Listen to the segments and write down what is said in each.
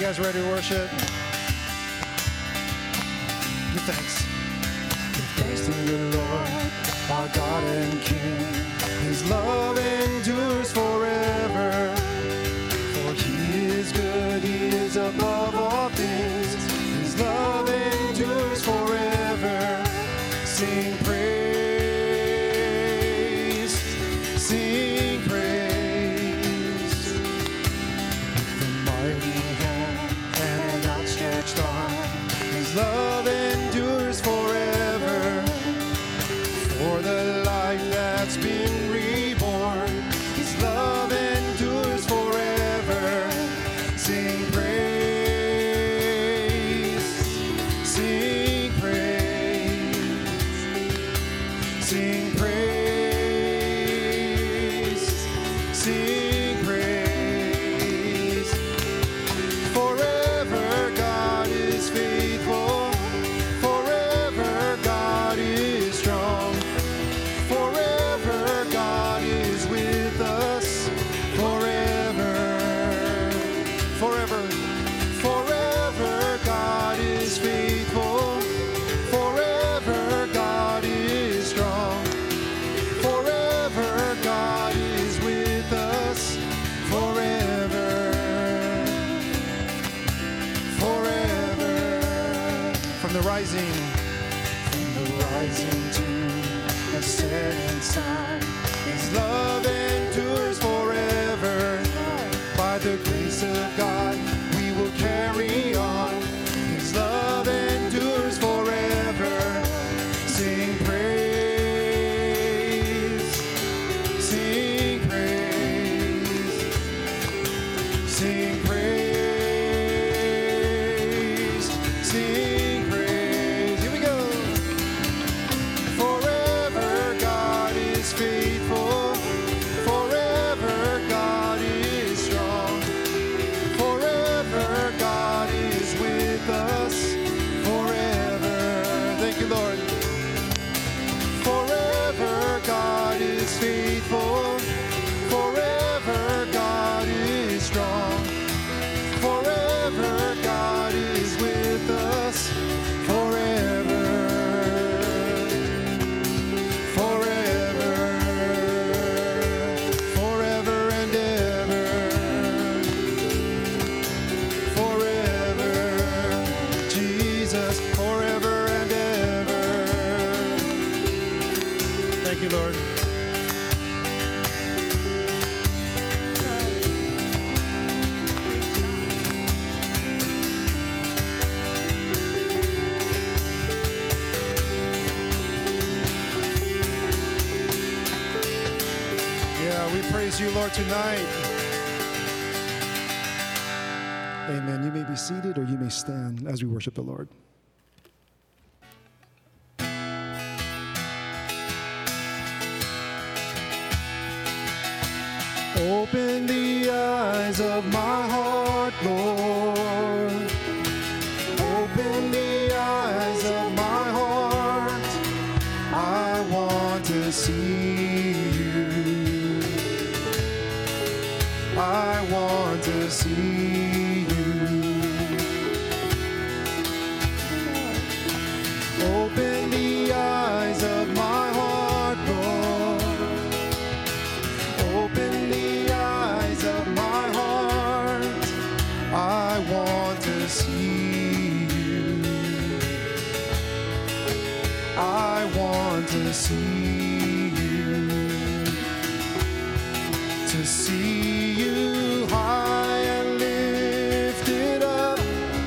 guys ready to worship? Give thanks. Give thanks to the Lord, our God and King. His love endures forever. For He is good, He is above all things. His love endures forever. Sing praise, sing praise. With a mighty hand and an outstretched arm, His love endures forever. For the life that's been reborn, His love endures forever. Sing praise, sing praise, sing praise, sing praise. Forever God is faithful, forever God is strong, forever God is with us, forever, forever, forever God is faithful, forever God is strong, forever God is with us, forever, forever. From the rising to the setting sun, His love endures forever. By the grace of God, we will carry on. His love endures forever. Sing praise, sing praise, sing praise, sing praise. Here we go. Forever God is faithful, forever God is strong, forever God is with us, forever. Thank you, Lord. Forever God is faithful, forever God is strong, forever God is with us, forever, forever, forever and ever, forever, Jesus, forever and ever. Thank you, Lord. Yeah, we praise you, Lord, tonight. Amen. You may be seated or you may stand as we worship the Lord. Open the eyes of my heart, Lord. Open the eyes of my heart. I want to see you. I want to see you. Open the eyes of my heart, Lord. Open the eyes of my heart. I want to see you. I want to see you. To see you high and lifted up,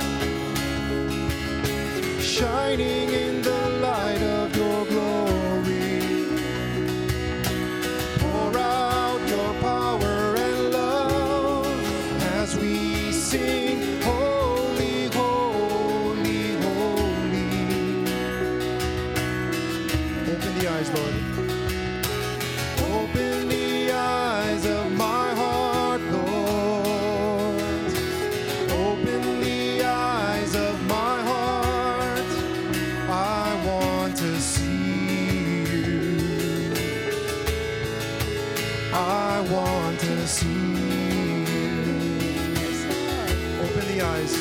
shining in the light of your glory. Pour out your power and love as we sing, holy, holy, holy. Open the eyes, Lord. Open the eyes of my heart, Lord. Open the eyes of my heart. I want to see you. I want to see you. Open the eyes.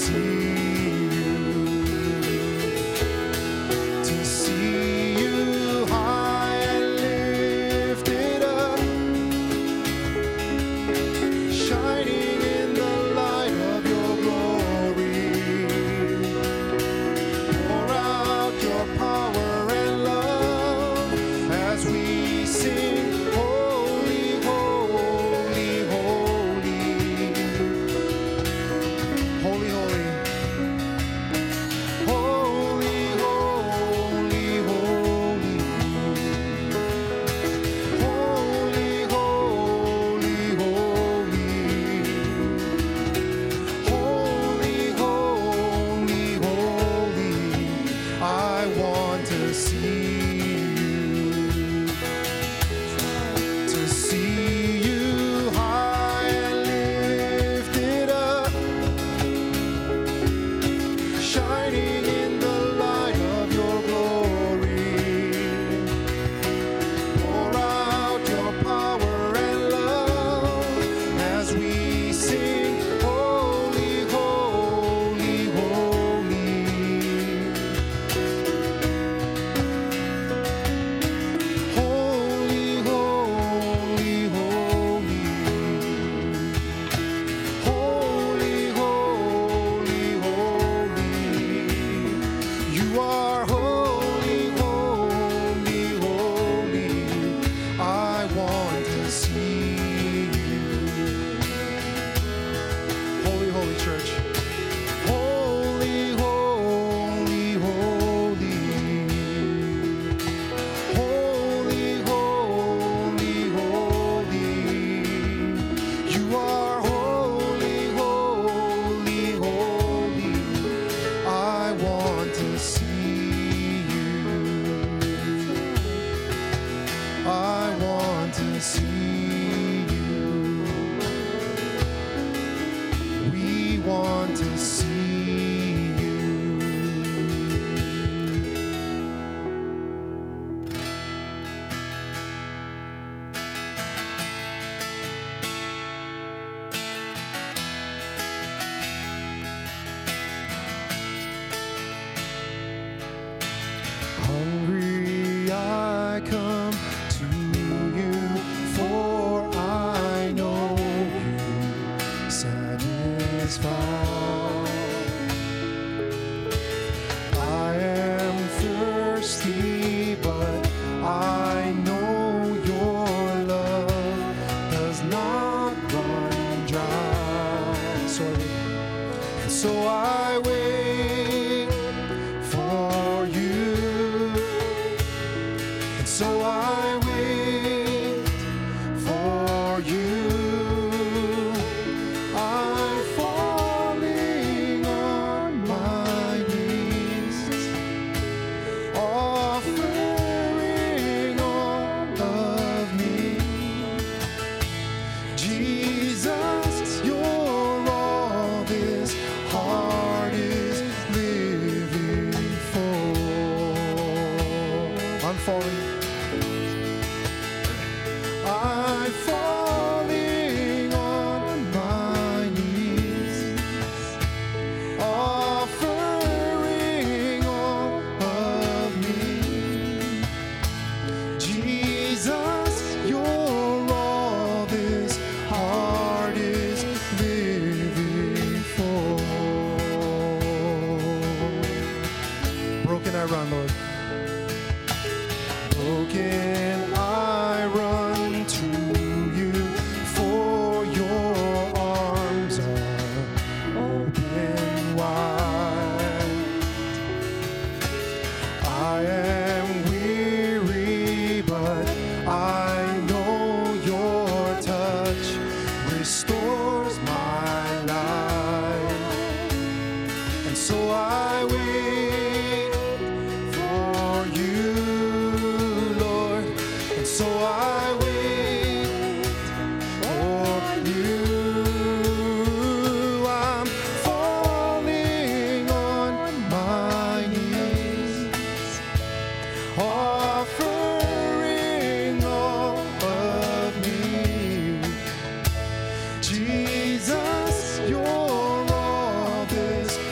Jesus, you're all this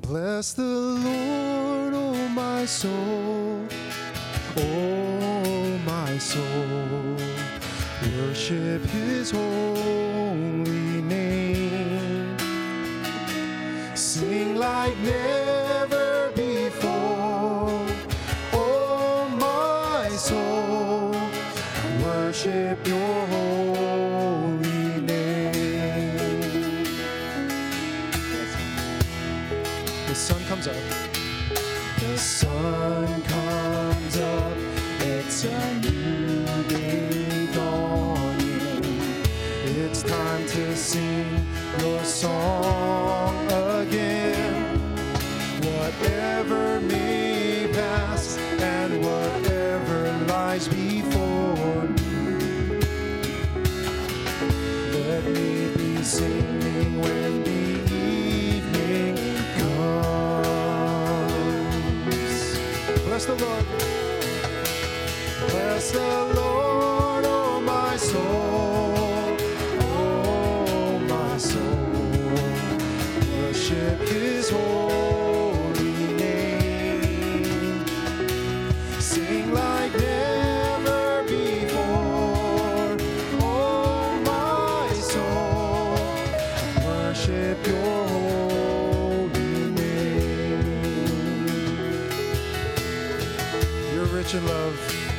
Bless the Lord, oh my soul, oh my soul. Worship his holy name. Sing like never before, oh my soul. Worship your holy name. The sun comes up. The sun comes up. It's a new day dawning. It's time to sing your song again. Whatever may pass and whatever lies before me, let me be singing when the evening comes. Bless the Lord. Bless the Lord, oh my soul, oh my soul. Worship his holy name. Sing like never before, oh my soul. Worship your holy name. You're rich in love.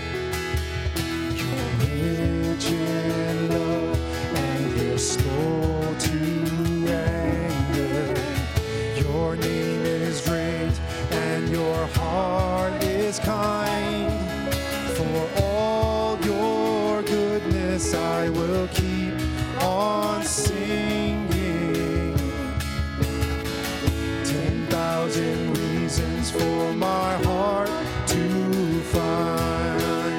Rich in love, and you're slow to anger. Your name is great, and your heart is kind. For all your goodness, I will keep on singing. 10,000 reasons for my heart to find.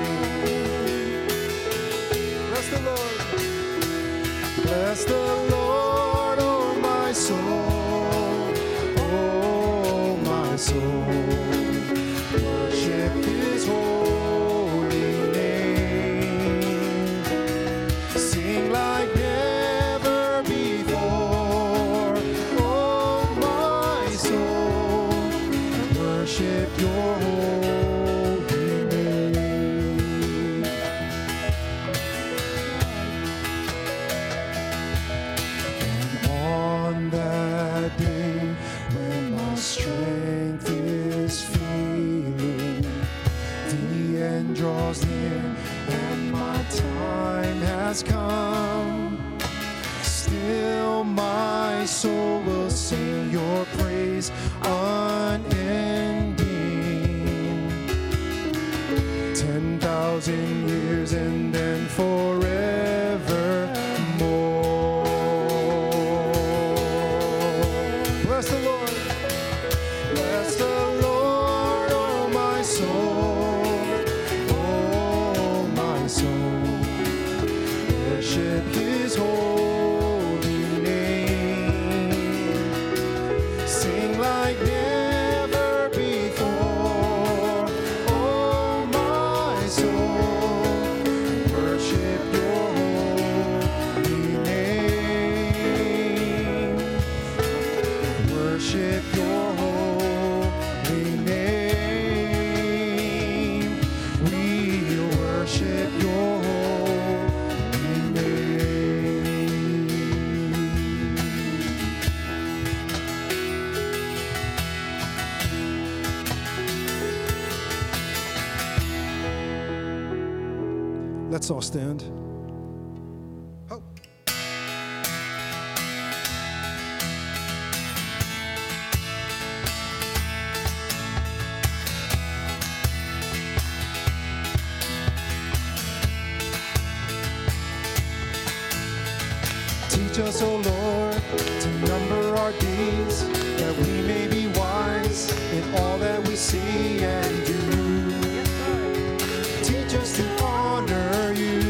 Bless the Lord, oh my soul, oh my soul. Worship his holy name. Sing like never before, oh my soul. Worship your holy name. On that day when my strength is failing, the end draws near and my time has come. Still my soul will sing your praise unending. 10,000 years and then forevermore. Bless the Lord. Bless the Lord, oh my soul, oh my soul. Worship his holy name. Sing like never before, oh my soul. Worship your holy name. Worship your holy name. We worship your holy name. Let's all stand. Oh. Teach us, O Lord, to number our days, that we may be wise in all that we say and do. Teach us to honor you.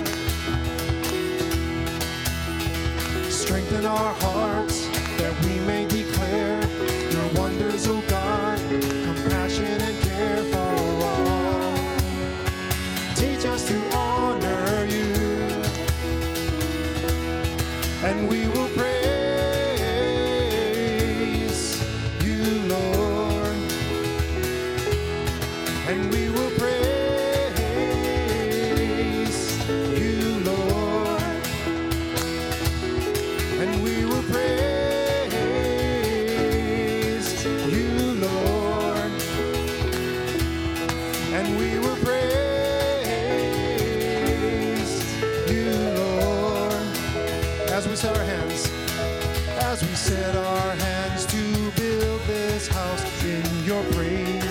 Strengthen our hearts, that we may declare your wonders, O God, compassion and care for all. Teach us to honor you, and we will praise you, set our hands to build this house in your praise.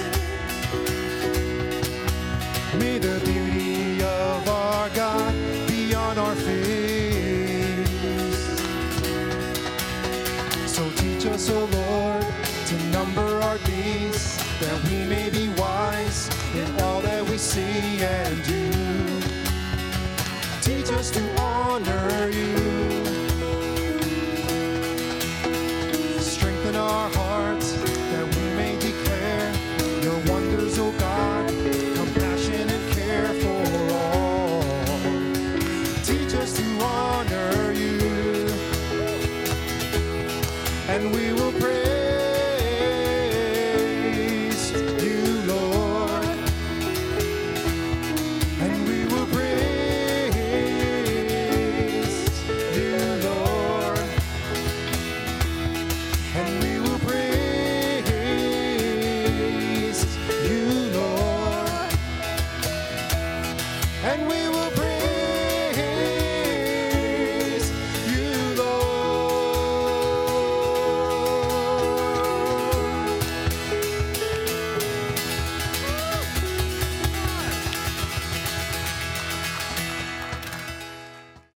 May the beauty of our God be on our face. So teach us, O Lord, to number our days, that we may be wise in all that we say and do. Teach us to honor you